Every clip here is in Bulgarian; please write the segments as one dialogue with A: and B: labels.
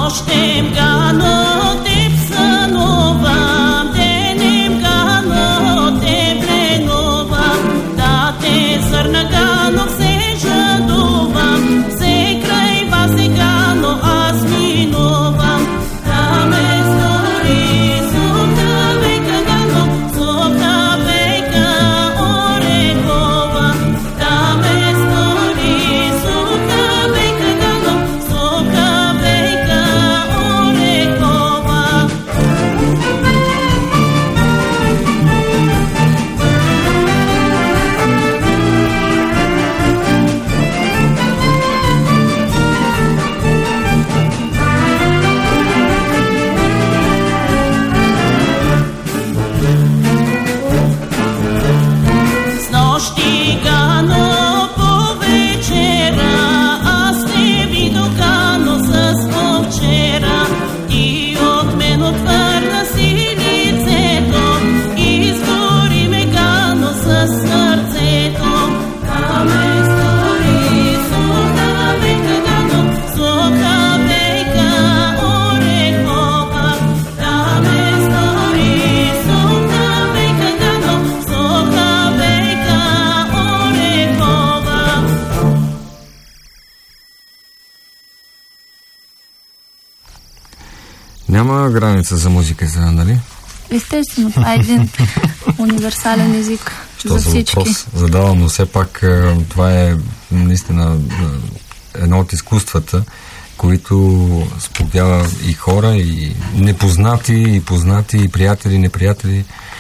A: Няма граница за музиката, нали?
B: Естествено, това е един универсален език за всички.
A: Въпрос задавам, но все пак това е наистина едно от изкуствата, които сподява и хора, и непознати, и познати, и приятели, и неприятели.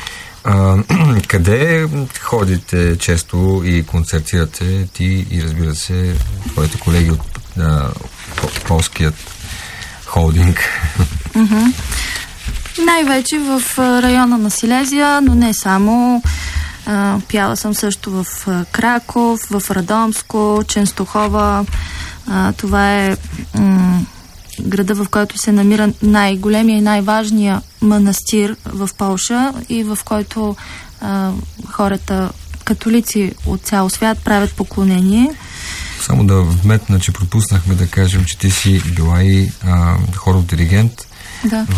A: Къде ходите често и концертирате ти и, разбира се, твоите колеги от полският холдинг?
B: Най-вече в района на Силезия, но не само. Пяла съм също в Краков, в Радомско, Ченстохова. Това е града, в който се намира най-големия и най-важния манастир в Полша и в който хората, католици от цял свят, правят поклонение.
A: Само да вметна, че пропуснахме да кажем, че ти си била и хоров диригент.
B: Да.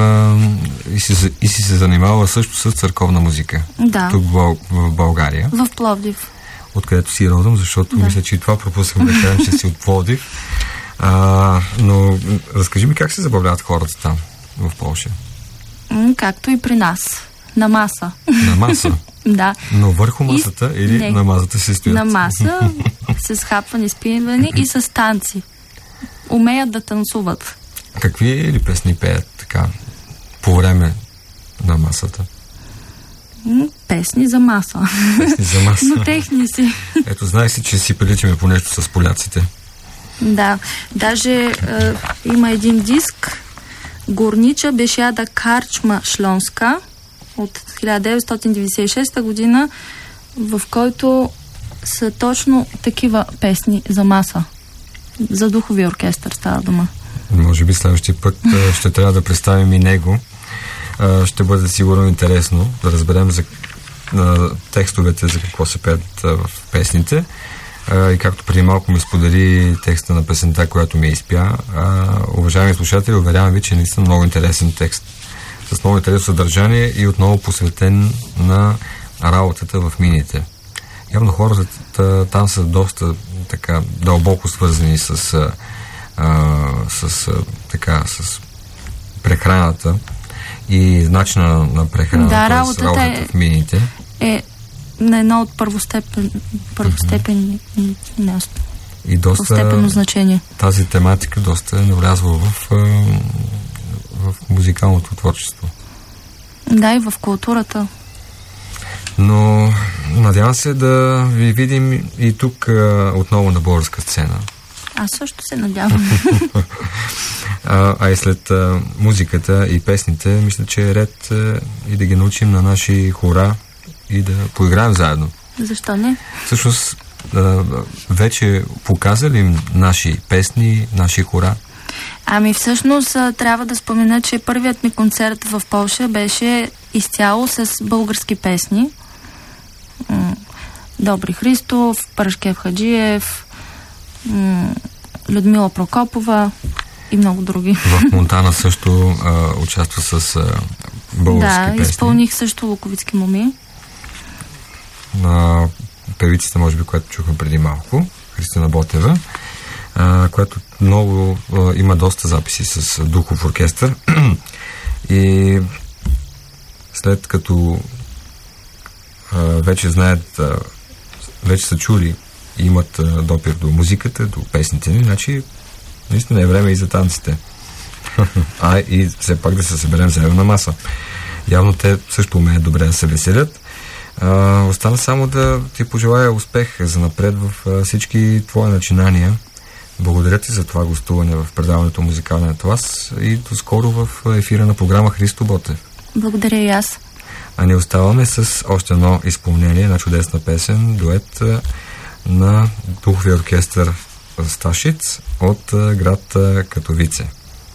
A: И си се занимавала също с църковна музика.
B: Да.
A: Тук в България.
B: В Пловдив.
A: Откъдето си родом, защото мисля, че и това пропуснахме да кажем, че си от Пловдив. Но разкажи ми как се забавляват хората там, в Полша?
B: Както и при нас. На маса.
A: На маса?
B: Да.
A: Но върху масата или не, на масата се стоят?
B: На маса, с хапвани, спинвани и с танци. Умеят да танцуват.
A: Какви ли песни пеят така по време на масата?
B: Песни за маса.
A: Песни за маса.
B: Но техни си.
A: Ето, знаеш си, че си приличаме по нещо с поляците.
B: Да. Даже има един диск Горнича бешяда Карчма Шлонска от 1996 година, в който са точно такива песни за маса. За духови оркестър става дума.
A: Може би следващия път ще трябва да представим и него. Ще бъде сигурно интересно да разберем за текстовете, за какво се пеят в песните. И както преди малко ми сподели текста на песента, която ми изпя, уважаеми слушатели, уверявам ви, че наистина много интересен текст. С много интересно съдържание и отново посветен на работата в мините. Явно хората там са доста така дълбоко свързани с прехраната и начина на прехраната,
B: да,
A: работата в мините.
B: Е на едно от първостепенни
A: и доста
B: значение.
A: Тази тематика доста е навлязла в музикалното творчество.
B: Да, и в културата.
A: Но надявам се да ви видим и тук отново на българска сцена.
B: Аз също се надявам.
A: И след музиката и песните, мисля, че е ред и да ги научим на наши хора и да поиграем заедно.
B: Защо не?
A: Всъщност, вече показали им наши песни, наши хора?
B: Всъщност трябва да спомена, че първият ми концерт в Полша беше изцяло с български песни. Добри Христов, Парашкев Хаджиев, Людмила Прокопова. и много други.
A: В Монтана също участва с български песни.
B: Да, изпълних също Луковицки моми.
A: На певиците, може би, която чухме преди малко, Христина Ботева, която много има доста записи с духов оркестър. И след като вече знаят, вече са чули и имат допир до музиката, до песните ни, значи наистина е време и за танците. И все пак да се съберем заедно на маса. Явно те също умеят добре да се веселят. Остана само да ти пожелая успех за напред в всички твои начинания. Благодаря ти за това гостуване в предаването Музикалния клас и до скоро в ефира на програма Христо Ботев.
B: Благодаря и аз.
A: А не оставаме с още едно изпълнение на чудесна песен, дует на духовия оркестър Сташиц от град Катовице.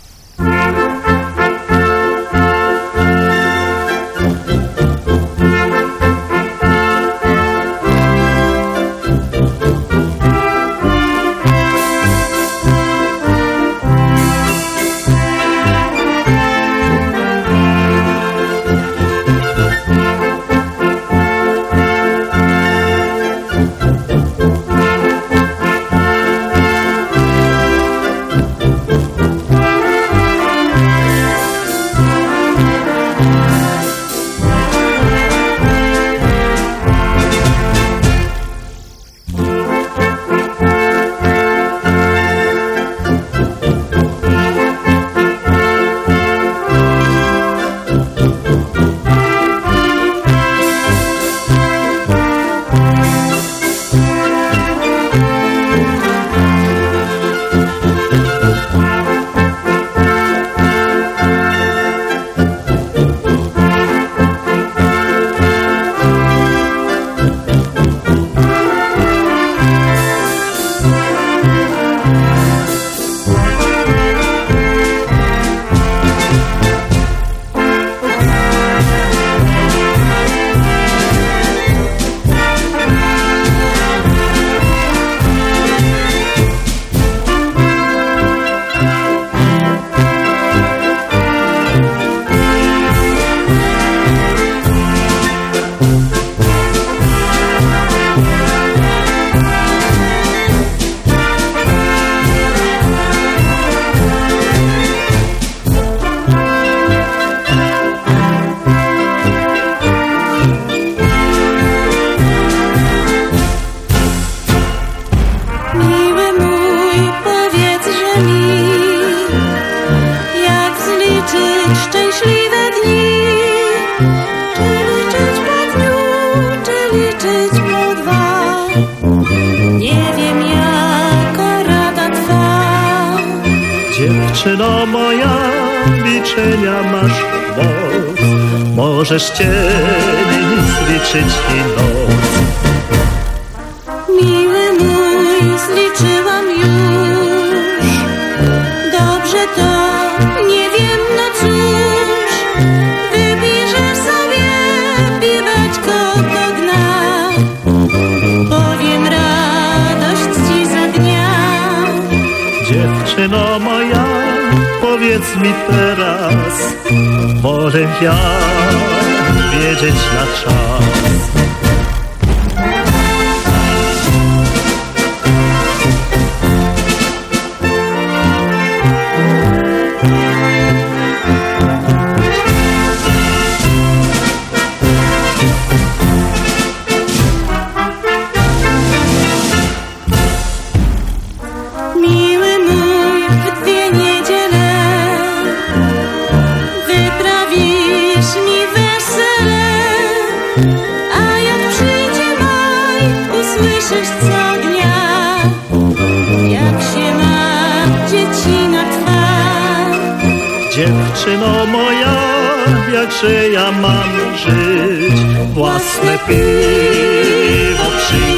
C: Dziewczyno moja, liczenia masz moc, możesz dzień zliczyć i noc.
D: Miły mój, zliczyłam już, dobrze to, nie wiem, no cóż, wybierzesz sobie piweczko do dna, powiem radość ci za dnia.
C: Dziewczyno moja, powiedz mi teraz, wolę ja wiedzieć na czas. Dziewczyno moja, jakże ja mam żyć, własne piwo przyjść.